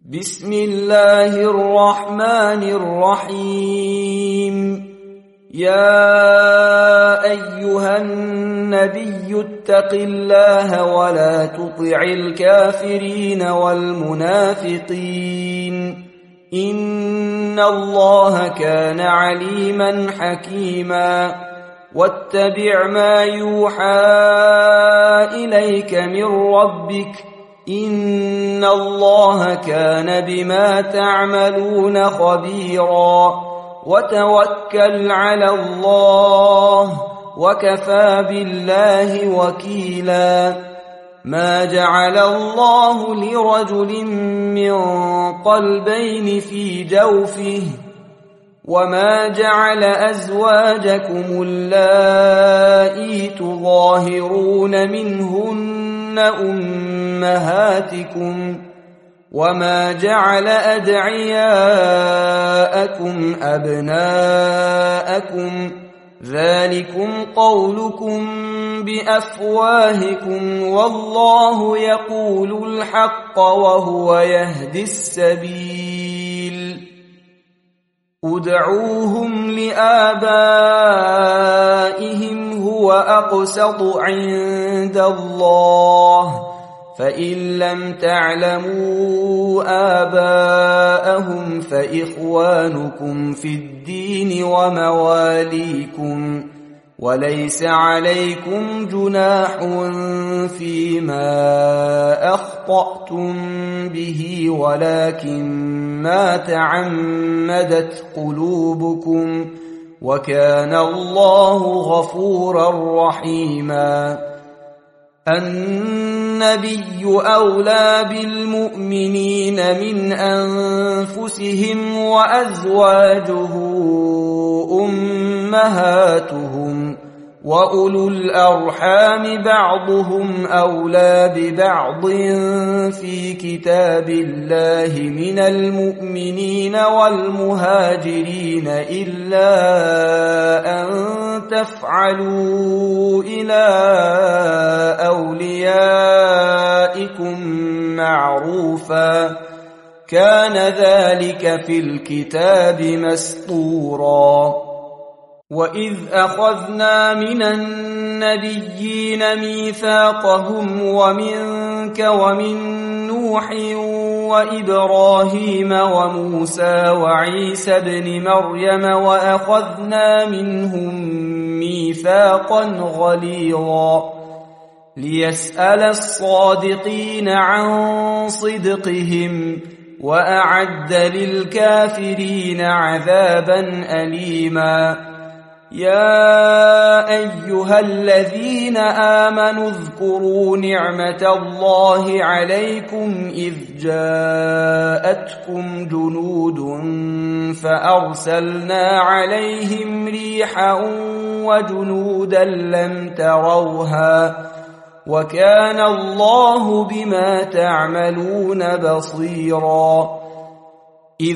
بسم الله الرحمن الرحيم. يا أيها النبي اتق الله ولا تطع الكافرين والمنافقين إن الله كان عليما حكيما. واتبع ما يوحى إليك من ربك إن الله كان بما تعملون خبيرا. وتوكل على الله وكفى بالله وكيلا. ما جعل الله لرجل من قلبين في جوفه وما جعل أزواجكم اللائي تظاهرون منهن أمهاتكم وما جعل أدعياءكم أبناءكم ذلكم قولكم بأفواهكم والله يقول الحق وهو يهدي السبيل. ادعوهم لآبائهم هو أقسط عند الله فإن لم تعلموا آباءهم فإخوانكم في الدين ومواليكم وليس عليكم جناح فيما أخطأتم به ولكن ما تعمدت قلوبكم وكان الله غفورا رحيما. النبي أولى بالمؤمنين من أنفسهم وأزواجه أمهاتهم وأولو الأرحام بعضهم أولى ببعض في كتاب الله من المؤمنين والمهاجرين إلا أن تفعلوا إلى أوليائكم معروفا كان ذلك في الكتاب مسطورا. وإذ أخذنا من النبيين ميثاقهم ومنك ومن نوح وإبراهيم وموسى وعيسى بن مريم وأخذنا منهم ميثاقا غليظا ليسأل الصادقين عن صدقهم وأعد للكافرين عذابا أليما. يا أيها الذين آمنوا اذكروا نعمة الله عليكم إذ جاءتكم جنود فأرسلنا عليهم ريحا وجنودا لم تروها وكان الله بما تعملون بصيرا. إذ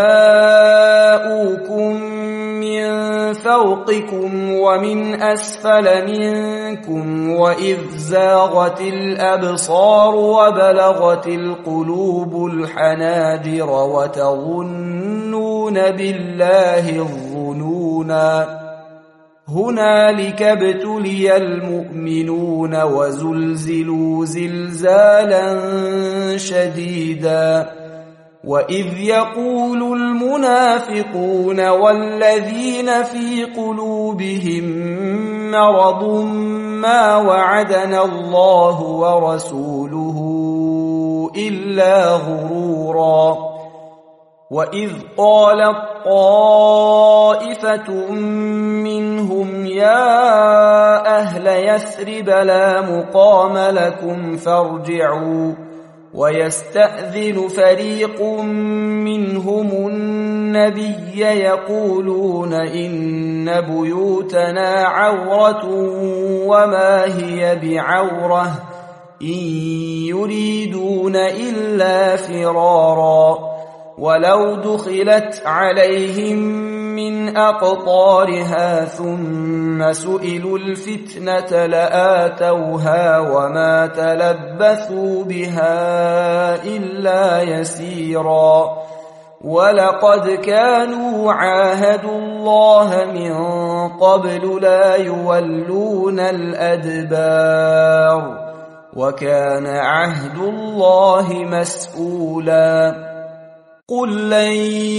جاءوكم من فوقكم ومن أسفل منكم وإذ زاغت الأبصار وبلغت القلوب الحناجر وتظنون بالله الظنونا هنالك ابتلي المؤمنون وزلزلوا زلزالا شديدا. وإذ يقول المنافقون والذين في قلوبهم مرض ما وعدنا الله ورسوله إلا غرورا. وإذ قالت طائفة منهم يا أهل يثرب لا مقام لكم فارجعوا ويستأذن فريق منهم النبي يقولون إن بيوتنا عورة وما هي بعورة إن يريدون إلا فرارا ولو دخلت عليهم من أقطارها ثم سئلوا الفتنة لآتوها وما تلبثوا بها إلا يسيرا ولقد كانوا عاهدوا الله من قبل لا يولون الأدبار وكان عهد الله مسؤولا قل لن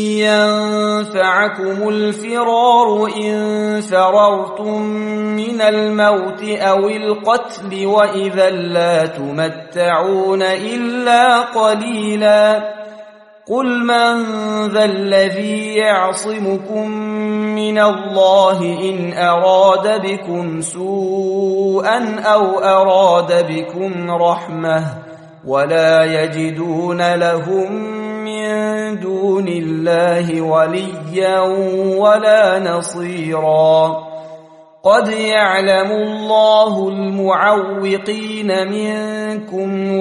ينفعكم الفرار إن فررتم من الموت أو القتل وإذا لا تمتعون إلا قليلا قل من ذا الذي يعصمكم من الله إن أراد بكم سوءا أو أراد بكم رحمة ولا يجدون لهم من دون الله وليا ولا نصيرا قد يعلم الله المعوقين منكم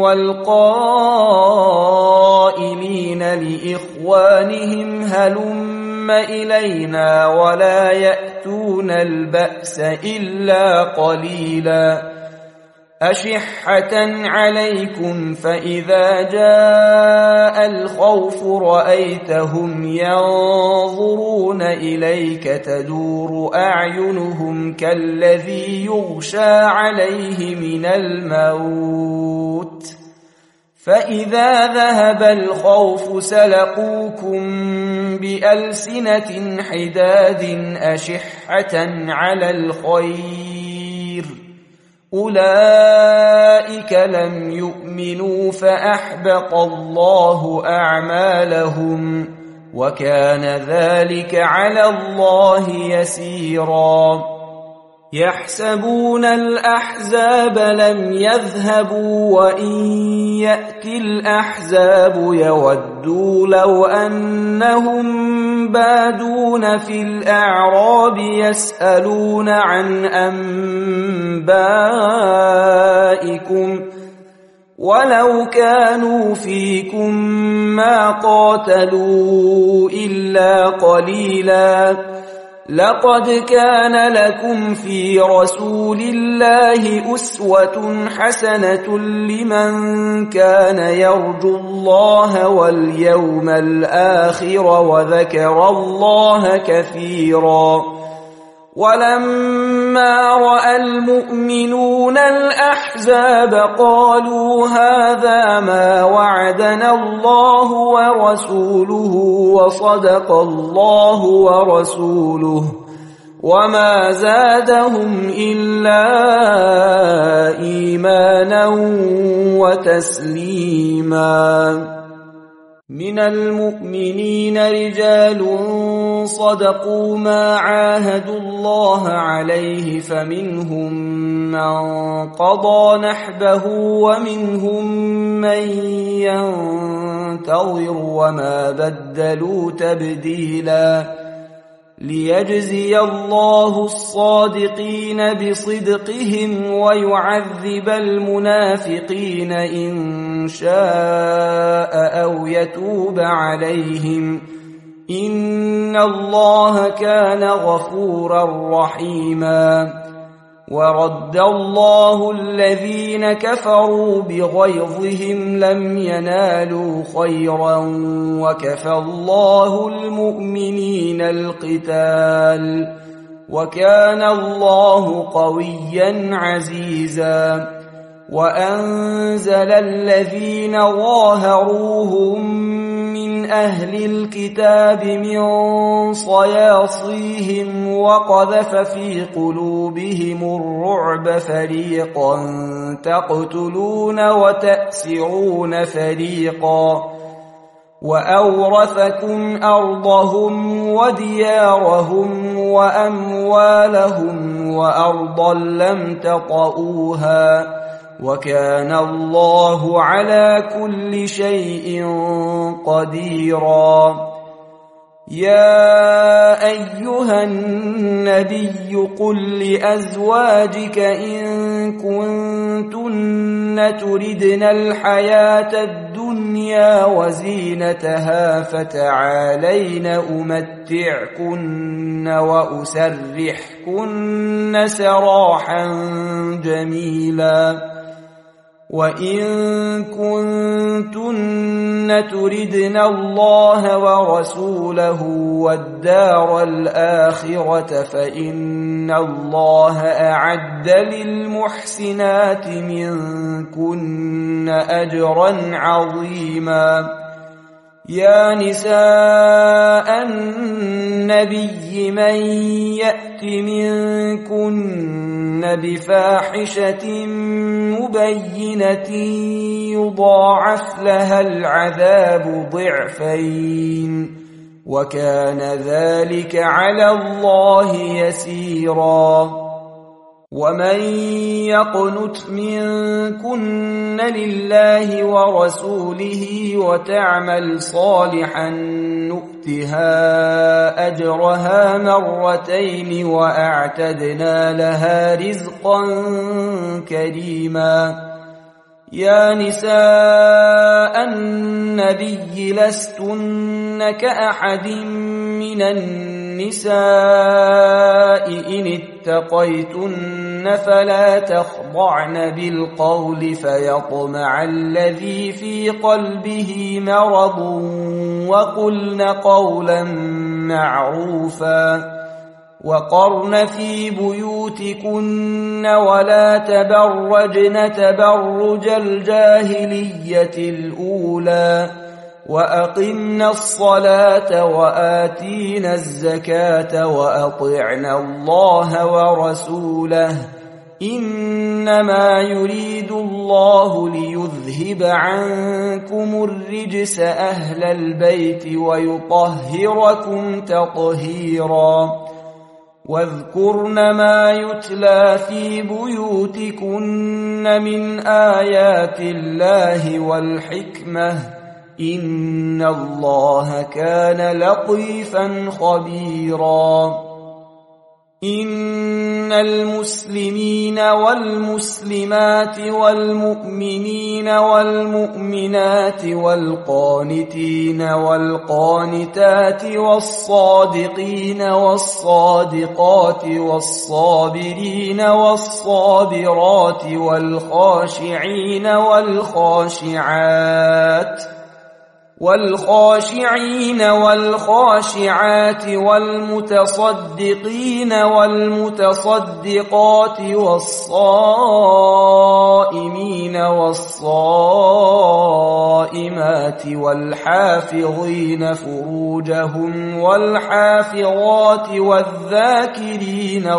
والقائلين لإخوانهم هلم إلينا ولا يأتون البأس إلا قليلا أشحة عليكم فإذا جاء الخوف رأيتهم ينظرون إليك تدور أعينهم كالذي يغشى عليه من الموت فإذا ذهب الخوف سلقوكم بألسنة حداد أشحة على الخير أولئك لم يؤمنوا فأحبط الله أعمالهم وكان ذلك على الله يسيرا يحسبون الأحزاب لم يذهبوا وإن يأتي الأحزاب يودوا لو أنهم بادون في الأعراب يسألون عن أنبائكم ولو كانوا فيكم ما قاتلوا إلا قليلا لقد كان لكم في رسول الله أسوة حسنة لمن كان يرجو الله واليوم الآخر وذكر الله كثيرا ولما رأى المؤمنون الأحزاب قالوا هذا ما وعدنا الله ورسوله وصدق الله ورسوله وما زادهم إلا إيمانا وتسليما من المؤمنين رجال صدقوا ما عاهدوا الله عليه فمنهم من قضى نحبه ومنهم من ينتظر وما بدلوا تبديلا ليجزي الله الصادقين بصدقهم ويعذب المنافقين إن شاء أو يتوب عليهم إن الله كان غفورا رحيما ورد الله الذين كفروا بغيظهم لم ينالوا خيرا وكفى الله المؤمنين القتال وكان الله قويا عزيزا وأنزل الذين ظاهروهم من أهل الكتاب من صياصيهم وقذف في قلوبهم الرعب فريقا تقتلون وتأسرون فريقا وأورثكم أرضهم وديارهم وأموالهم وأرضا لم تطئوها وكان الله على كل شيء قديرا يا أيها النبي قل لأزواجك إن كنتن تردن الحياة الدنيا وزينتها فتعالين أمتعكن وأسرحكن سراحا جميلا وإن كنتن تردن الله ورسوله والدار الآخرة فإن الله أعد للمحسنات منكن أجرا عظيما يا نساء النبي من يأت منكن بفاحشة مبينة يضاعف لها العذاب ضعفين وكان ذلك على الله يسيرا ومن يقنت منكن لله ورسوله وتعمل صالحا نؤتها أجرها مرتين وأعتدنا لها رزقا كريما يا نساء النبي لستن كأحد من النساء إن اتقيتن فلا تخضعن بالقول فيطمع الذي في قلبه مرض وقلن قولا معروفا وقرن في بيوتكن ولا تبرجن تبرج الجاهلية الأولى وأقمنا الصلاة وآتينا الزكاة وأطعنا الله ورسوله إنما يريد الله ليذهب عنكم الرجس أهل البيت ويطهركم تطهيرا واذكرن ما يتلى في بيوتكن من آيات الله والحكمة إن الله كان لطيفا خبيرا إن المسلمين والمسلمات والمؤمنين والمؤمنات والقانتين والقانتات والصادقين والصادقات والصابرين والصابرات والخاشعين والخاشعين والخاشعات والمتصدقين والمتصدقات والصائمين والصائمات والحافظين فروجهم والحافظات والذاكرين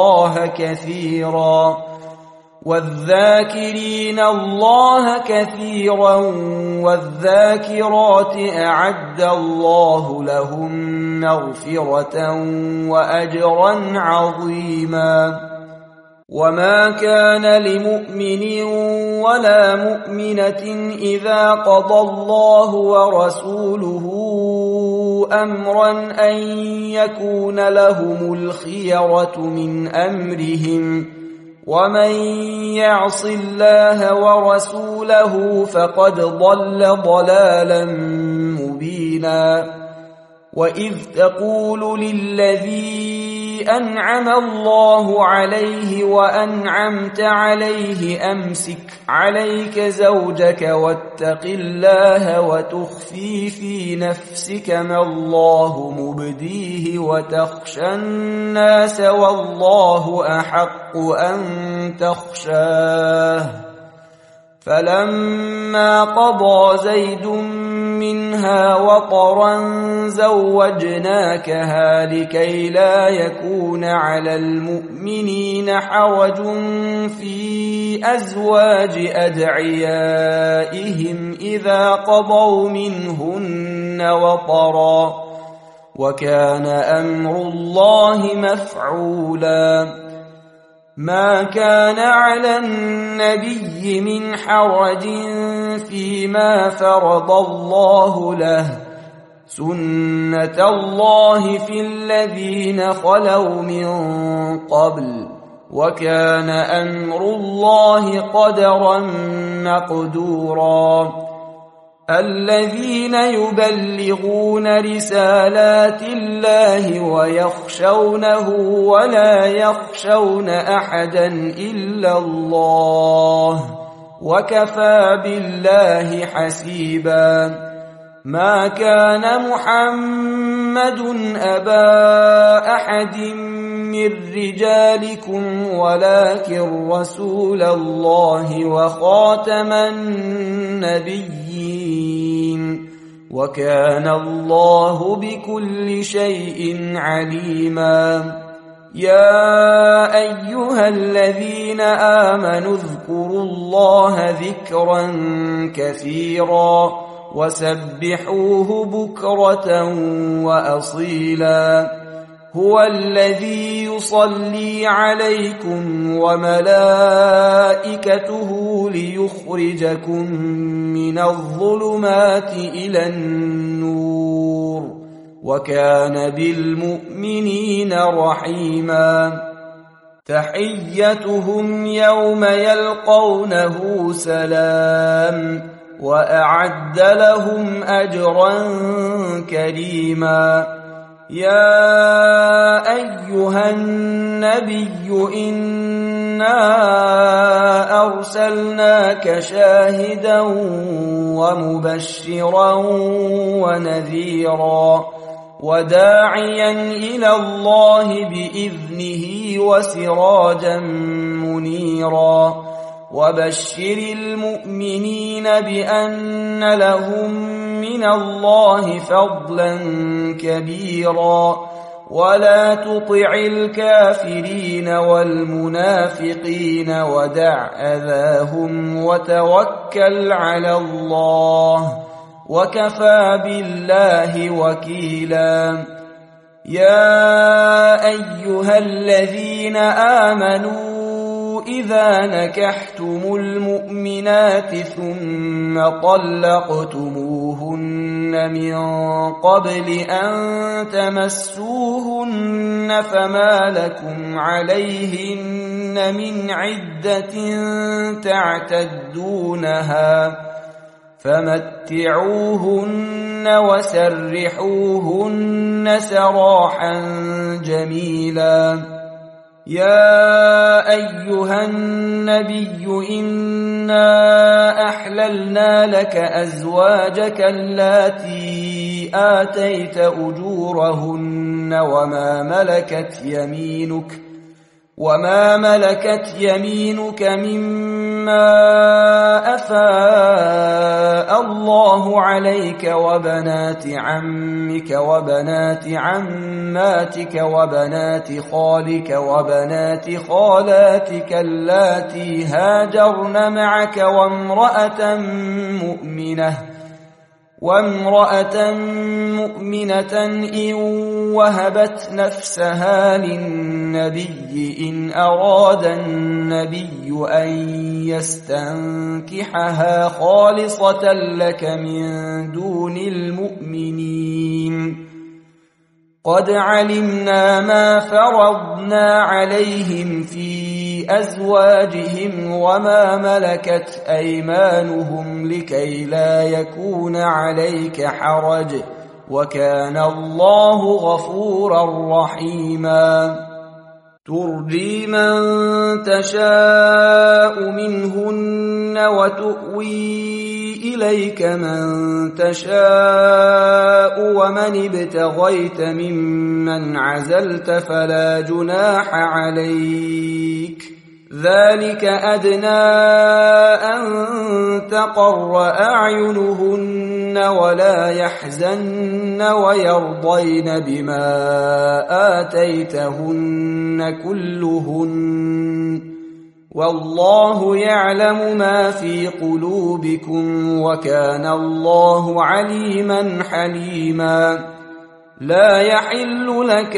الله كثيرا والذاكرات أعد الله لهم مغفرة وأجرا عظيما وما كان لمؤمن ولا مؤمنة إذا قضى الله ورسوله أمرا أن يكون لهم الخيرة من أمرهم ومن يعص الله ورسوله فقد ضل ضلالا مبينا وإذ تقول للذي أنعم الله عليه وأنعمت عليه أمسك عليك زوجك واتق الله وتخفي في نفسك ما الله مبديه وتخشى الناس والله أحق أن تخشاه فلما قضى زيد منها وطرا زوجناكها لكي لا يكون على المؤمنين حرج في أزواج أدعيائهم إذا قضوا منهن وطرا وكان أمر الله مفعولا ما كان على النبي من حرج فيما فرض الله له سنة الله في الذين خلوا من قبل وكان أمر الله قدرا مقدورا الذين يبلغون رسالات الله ويخشونه ولا يخشون أحدا إلا الله وكفى بالله حسيبا ما كان محمد أبا أحد من رجالكم ولكن رسول الله وخاتم النبيين وكان الله بكل شيء عليما يا أيها الذين آمنوا اذكروا الله ذكرا كثيرا وسبحوه بكرة وأصيلا هو الذي يصلي عليكم وملائكته ليخرجكم من الظلمات إلى النور وكان بالمؤمنين رحيما تحيتهم يوم يلقونه سلام وأعد لهم أجرا كريما يا أيها النبي إنا أرسلناك شاهدا ومبشرا ونذيرا وداعيا إلى الله بإذنه وسراجا منيرا وبشر المؤمنين بأن لهم من الله فضلا كبيرا ولا تطع الكافرين والمنافقين ودع أذاهم وتوكل على الله وكفى بالله وكيلا يا أيها الذين آمنوا إذا نكحتم المؤمنات ثم طلقتموهن من قبل أن تمسوهن فما لكم عليهن من عدة تعتدونها فمتعوهن وسرحوهن سراحا جميلا يا أيها النبي إنا أحللنا لك أزواجك اللاتي آتيت أجورهن وما ملكت يمينك مما أفاء الله عليك وبنات عمك وبنات عماتك وبنات خالك وبنات خالاتك اللاتي هاجرن معك وامرأة مؤمنة إن وهبت نفسها للنبي إن أراد النبي أن يستنكحها خالصة لك من دون المؤمنين قد علمنا ما فرضنا عليهم في أزواجهم وما ملكت أيمانهم لكي لا يكون عليك حرج وكان الله غفورا رحيما ترجي من تشاء منهن وتؤوي إليك من تشاء ومن ابتغيت ممن عزلت فلا جناح عليك ذلك أدنى أن تقر أعينهن ولا يحزن ويرضين بما آتيتهن كلهن والله يعلم ما في قلوبكم وكان الله عليما حليما لا يحل لك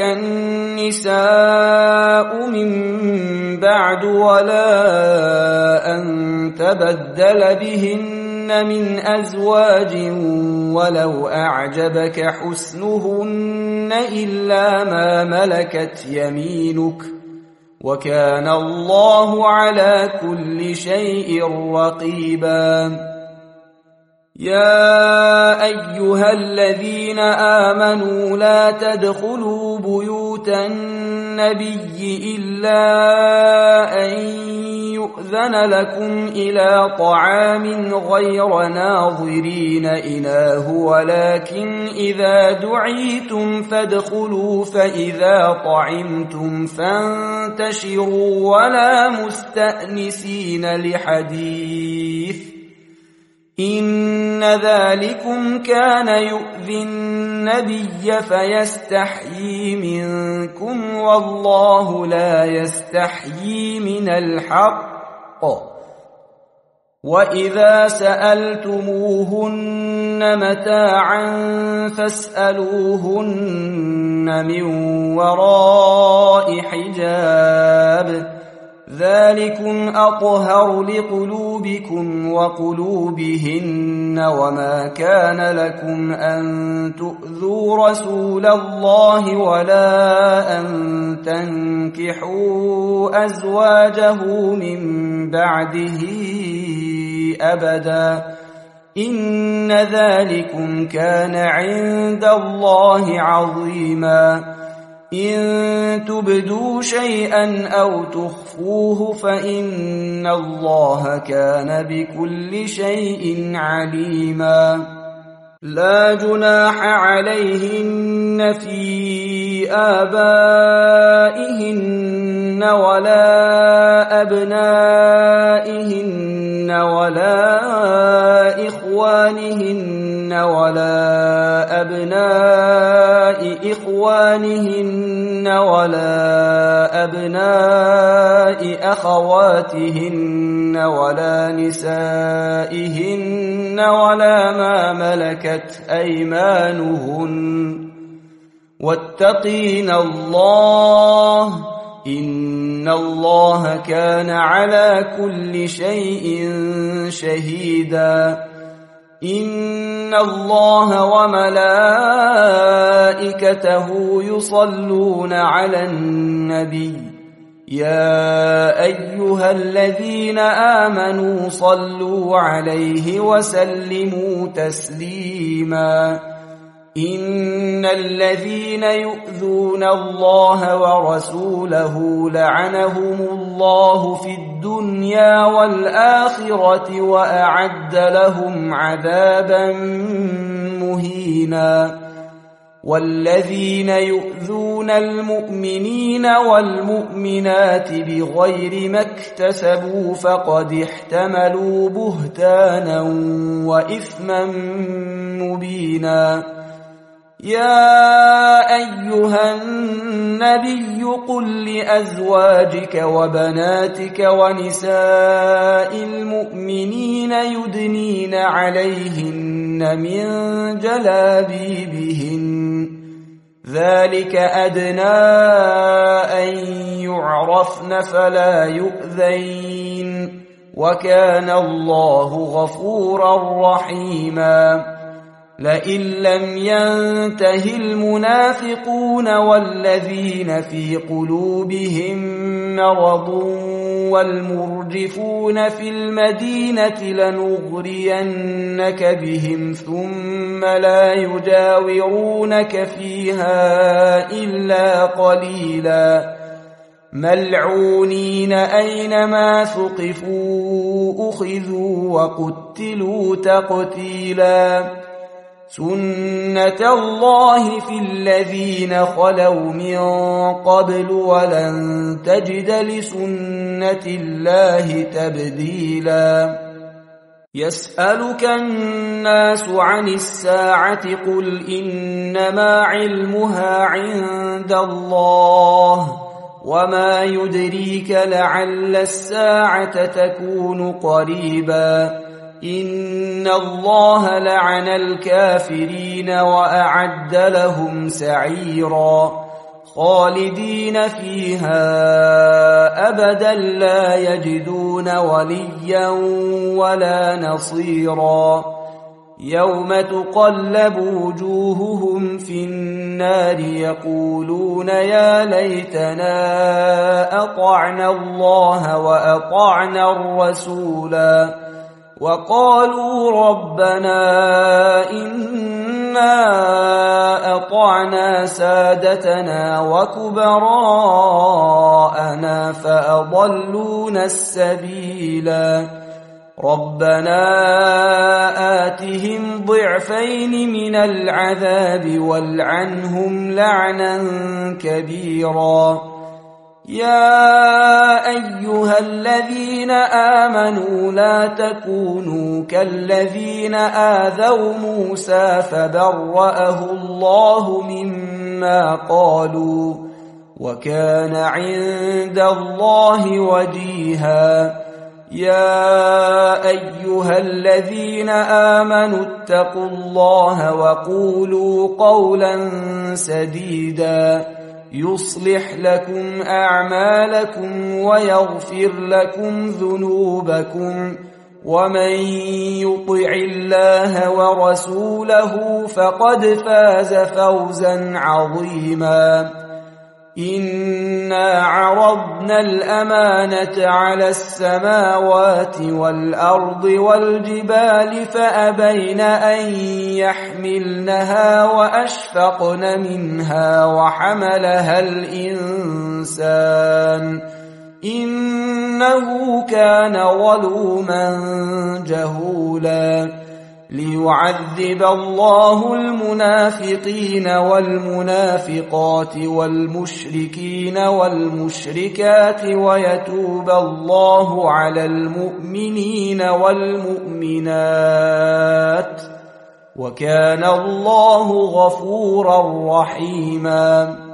النساء من بعد ولا أن تبدل بهن من أزواج ولو أعجبك حسنهن إلا ما ملكت يمينك وكان الله على كل شيء رقيبا يا أيها الذين آمنوا لا تدخلوا بيوت النبي إلا أن يؤذن لكم إلى طعام غير ناظرين إناه ولكن إذا دعيتم فادخلوا فإذا طعمتم فانتشروا ولا مستأنسين لحديث إن ذلكم كان يؤذي النبي فيستحيي منكم والله لا يستحيي من الحق وإذا سألتموهن متاعا فاسألوهن من وراء حجاب ذلكم أطهر لقلوبكم وقلوبهن وما كان لكم أن تؤذوا رسول الله ولا أن تنكحوا أزواجه من بعده أبدا إن ذلكم كان عند الله عظيما إن تبدوا شيئا أو تخفوه فإن الله كان بكل شيء عليما لا جناح عليهن في آبائهن ولا أبنائهن ولا إخوانهن ولا أبناء إخوانهن ولا أبناء أخواتهن ولا نسائهن ولا ما ملكت أيمانهن واتقين الله إن الله كان على كل شيء شهيدا إن الله وملائكته يصلون على النبي يا أيها الذين آمنوا صلوا عليه وسلموا تسليما إن الذين يؤذون الله ورسوله لعنهم الله في الدنيا والآخرة وأعد لهم عذابا مهينا والذين يؤذون المؤمنين والمؤمنات بغير ما اكتسبوا فقد احتملوا بهتانا وإثما مبينا يا أيها النبي قل لأزواجك وبناتك ونساء المؤمنين يدنين عليهن من جلابيبهن ذلك أدنى أن يعرفن فلا يؤذين وكان الله غفورا رحيما لئن لم ينته المنافقون والذين في قلوبهم مرض والمرجفون في المدينة لنغرينك بهم ثم لا يجاورونك فيها إلا قليلا ملعونين أينما ثقفوا أخذوا وقتلوا تقتيلا سنة الله في الذين خلوا من قبل ولن تجد لسنة الله تبديلا يسألك الناس عن الساعة قل إنما علمها عند الله وما يدريك لعل الساعة تكون قريبا إن الله لعن الكافرين وأعد لهم سعيرا خالدين فيها أبدا لا يجدون وليا ولا نصيرا يوم تقلب وجوههم في النار يقولون يا ليتنا أطعنا الله وأطعنا الرسولا وقالوا ربنا إنا أطعنا سادتنا وكبراءنا فأضلونا السبيلا ربنا آتهم ضعفين من العذاب والعنهم لعنا كبيرا يا أيها الذين آمنوا لا تكونوا كالذين آذوا موسى فبرأه الله مما قالوا وكان عند الله وجيها يا أيها الذين آمنوا اتقوا الله وقولوا قولا سديدا يصلح لكم أعمالكم ويغفر لكم ذنوبكم ومن يطع الله ورسوله فقد فاز فوزا عظيما إنا عرضنا الأمانة على السماوات والأرض والجبال فأبين أن يحملنها وأشفقن منها وحملها الإنسان إنه كان ظلوما جهولا ليعذب الله المنافقين والمنافقات والمشركين والمشركات ويتوب الله على المؤمنين والمؤمنات وكان الله غفورا رحيما